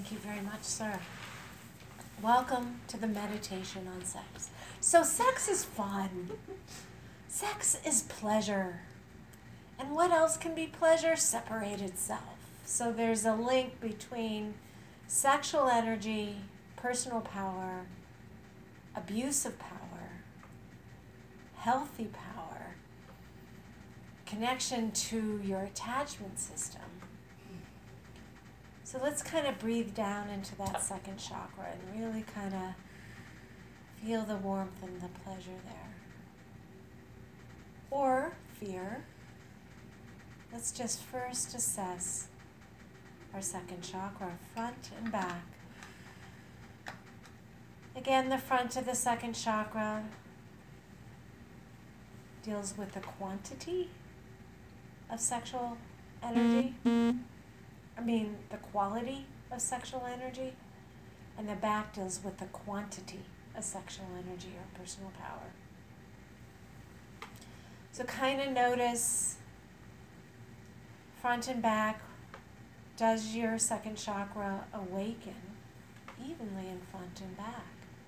Thank you very much, sir. Welcome to the meditation on sex. So sex is fun. Sex is pleasure. And what else can be pleasure? Separated self. So there's a link between sexual energy, personal power, abuse of power, healthy power, connection to your attachment system. So let's kind of breathe down into that second chakra and really kind of feel the warmth and the pleasure there. Or fear. Let's just first assess our second chakra, front and back. Again, the front of the second chakra deals with the quantity of sexual energy. The quality of sexual energy. And the back deals with the quantity of sexual energy or personal power. So kind of notice front and back. Does your second chakra awaken evenly in front and back?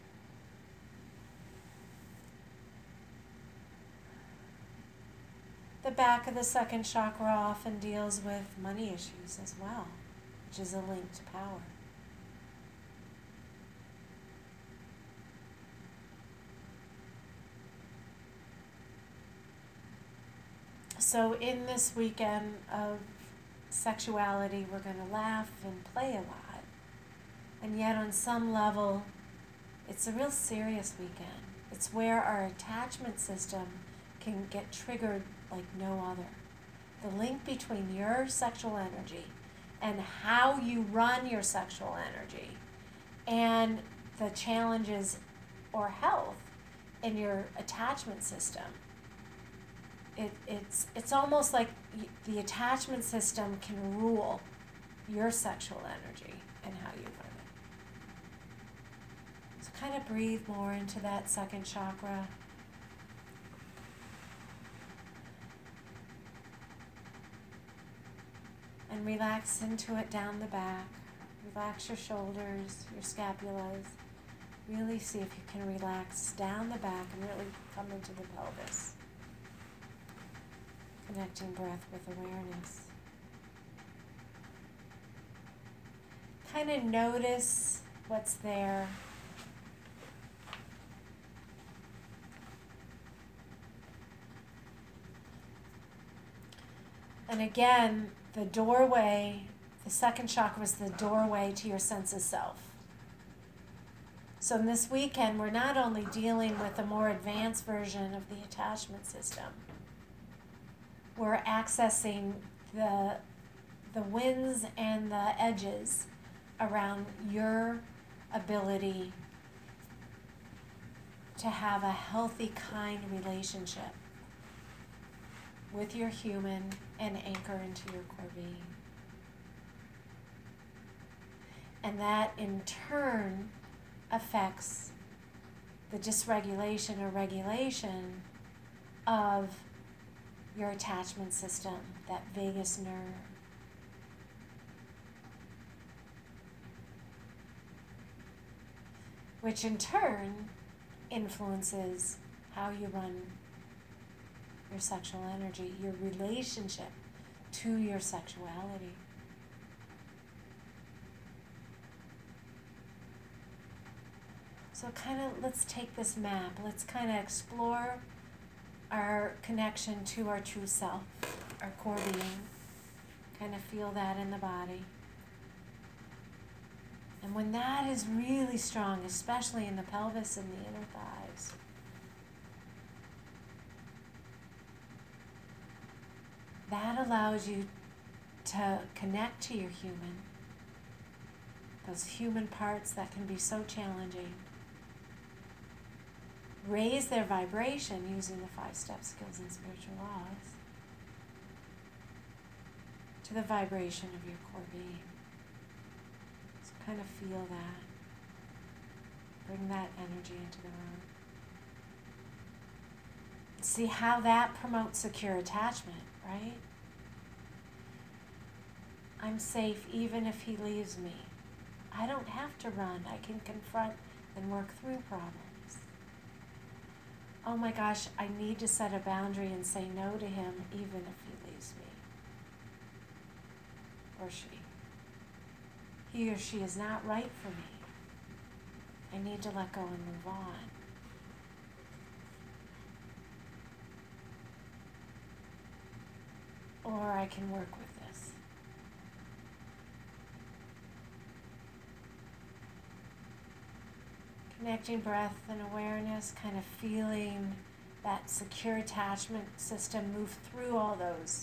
The back of the second chakra often deals with money issues as well, which is a link to power. So in this weekend of sexuality, we're going to laugh and play a lot. And yet on some level, it's a real serious weekend. It's where our attachment system can get triggered like no other. The link between your sexual energy and how you run your sexual energy and the challenges or health in your attachment system. It's almost like the attachment system can rule your sexual energy and how you run it. So kind of breathe more into that second chakra. And relax into it down the back. Relax your shoulders, your scapulas. Really see if you can relax down the back and really come into the pelvis. Connecting breath with awareness. Kind of notice what's there. And again, the doorway, the second chakra is the doorway to your sense of self. So in this weekend, we're not only dealing with a more advanced version of the attachment system, we're accessing the wins and the edges around your ability to have a healthy, kind relationship with your human and anchor into your core being. And that in turn affects the dysregulation or regulation of your attachment system, that vagus nerve. Which in turn influences how you run your sexual energy, your relationship to your sexuality. So let's take this map. Let's kind of explore our connection to our true self, our core being. Kind of feel that in the body. And when that is really strong, especially in the pelvis and the inner thighs, that allows you to connect to your human, those human parts that can be so challenging. Raise their vibration using the 5-step skills and spiritual laws to the vibration of your core being. So kind of feel that. Bring that energy into the room. See how that promotes secure attachment, right? I'm safe even if he leaves me. I don't have to run. I can confront and work through problems. Oh my gosh, I need to set a boundary and say no to him even if he leaves me. Or she. He or she is not right for me. I need to let go and move on. Or I can work with this. Connecting breath and awareness, kind of feeling that secure attachment system move through all those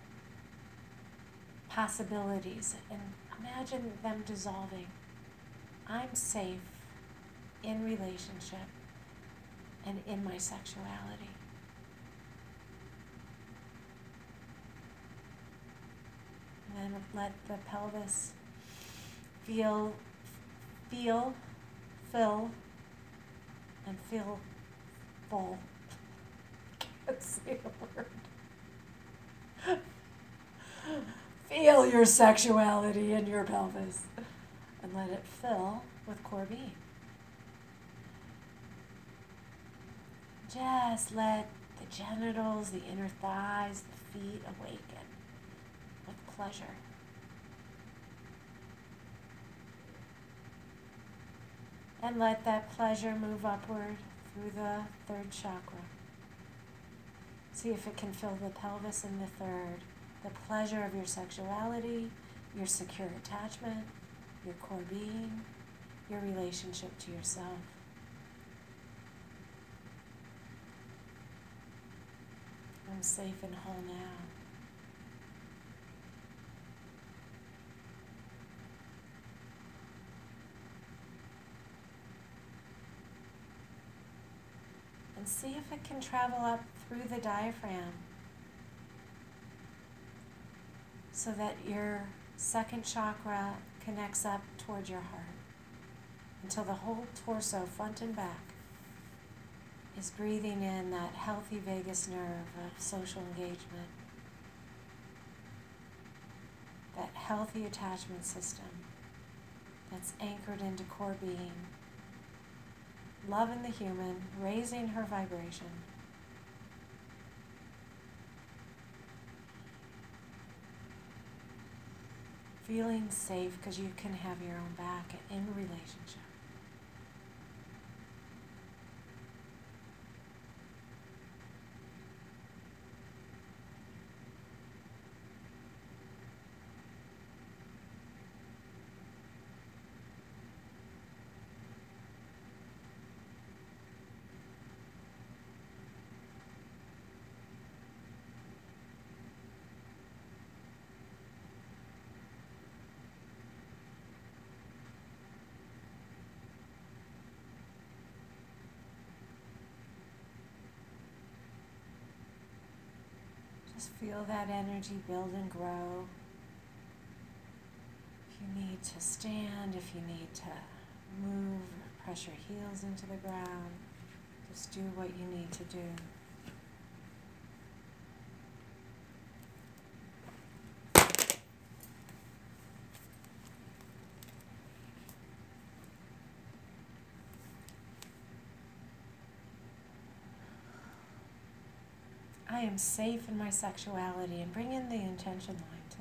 possibilities and imagine them dissolving. I'm safe in relationship and in my sexuality. And then let the pelvis fill, and feel full. Can't say the word. Feel your sexuality in your pelvis and let it fill with core being. Just let the genitals, the inner thighs, the feet awaken with pleasure. And let that pleasure move upward through the third chakra. See if it can fill the pelvis and the third. The pleasure of your sexuality, your secure attachment, your core being, your relationship to yourself. I'm safe and whole now. And see if it can travel up through the diaphragm so that your second chakra connects up toward your heart until the whole torso, front and back, is breathing in that healthy vagus nerve of social engagement, that healthy attachment system that's anchored into core being, loving the human, raising her vibration. Feeling safe because you can have your own back in relationship. Just feel that energy build and grow. If you need to stand, if you need to move, or press your heels into the ground, just do what you need to do. I am safe in my sexuality, and bring in the intention line too.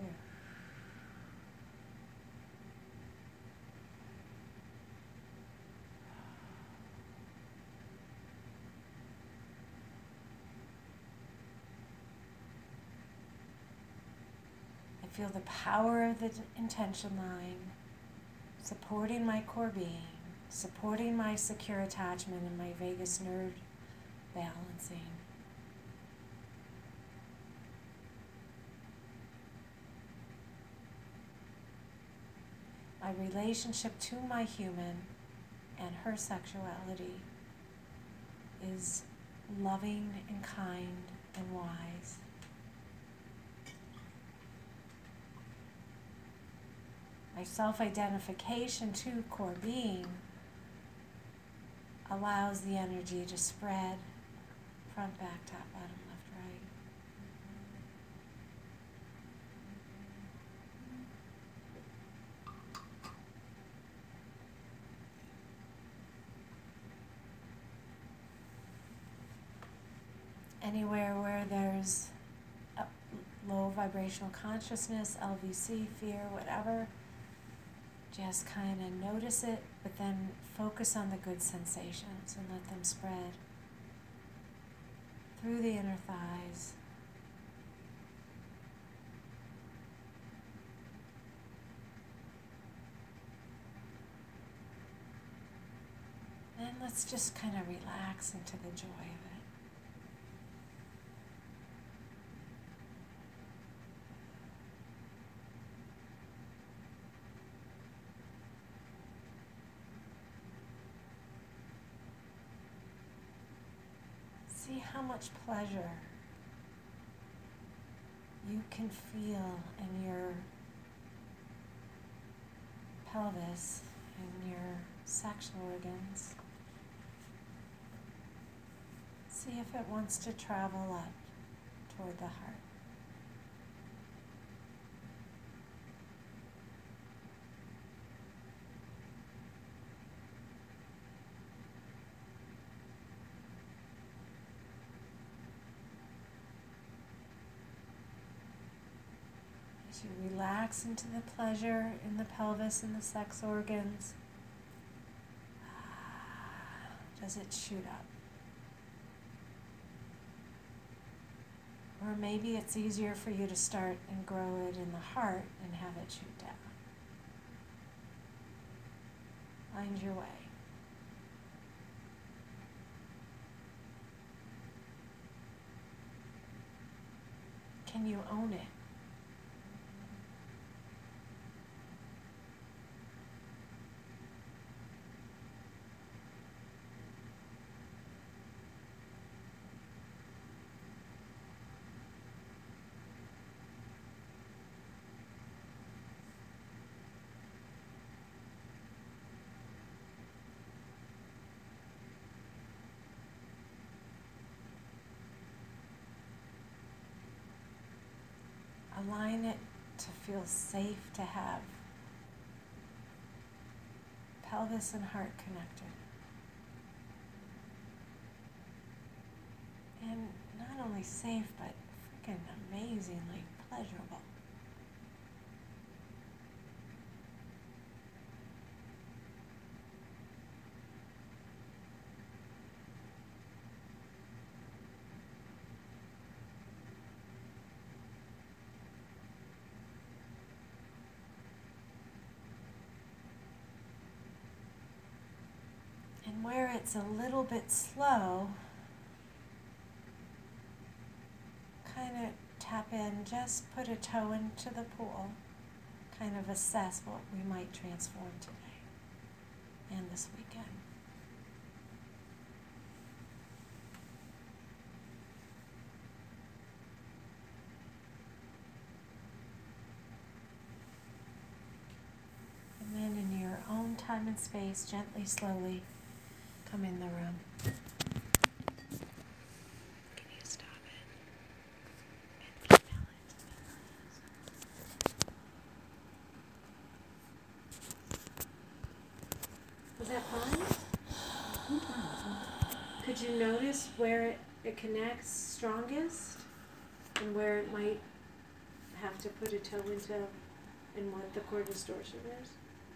I feel the power of the intention line supporting my core being, supporting my secure attachment and my vagus nerve balancing. My relationship to my human and her sexuality is loving and kind and wise. My self-identification to core being allows the energy to spread front, back, top, bottom, left, right. anywhere where there's a low vibrational consciousness, LVC, fear, whatever, just kind of notice it, but then focus on the good sensations and let them spread through the inner thighs. And let's just kind of relax into the joy of it. See how much pleasure you can feel in your pelvis and your sexual organs. See if it wants to travel up toward the heart. As you relax into the pleasure in the pelvis and the sex organs, does it shoot up? Or maybe it's easier for you to start and grow it in the heart and have it shoot down. Find your way. Can you own it? Align it to feel safe to have pelvis and heart connected. And not only safe, but freaking amazingly pleasurable. And where it's a little bit slow, kind of tap in, just put a toe into the pool, kind of assess what we might transform today and this weekend. And then in your own time and space, gently, slowly, come in the room. Can you stop it and smell it? Was that fun? Could you notice where it connects strongest and where it might have to put a toe into and what the core distortion is?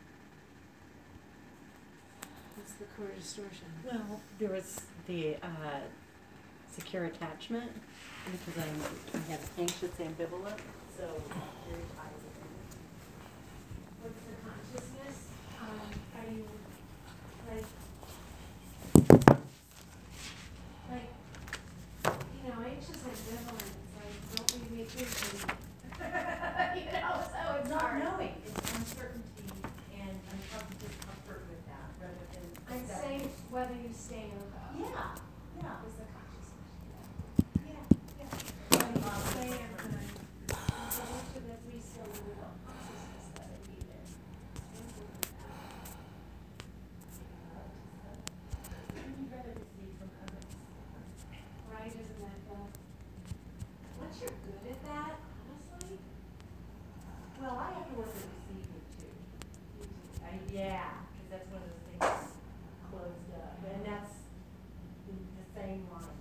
What's the core distortion? Well, there was the secure attachment because I have anxious ambivalent, so very tired. What's the consciousness? Are you like anxious ambivalent? It's like, don't leave me thinking. So it's Not hard. knowing, it's uncertainty and discomfort with that rather than. I'm saying whether you stay or go. Yeah, yeah. Is the consciousness. Yeah. Whether you stay or go. So each of the three syllable consciousness that I needed. You'd rather receive from others. Right, isn't that the, once you're good at that, honestly, Well, I have to work with receiving too. Yeah, because that's one of those things closed up, and that's the same line.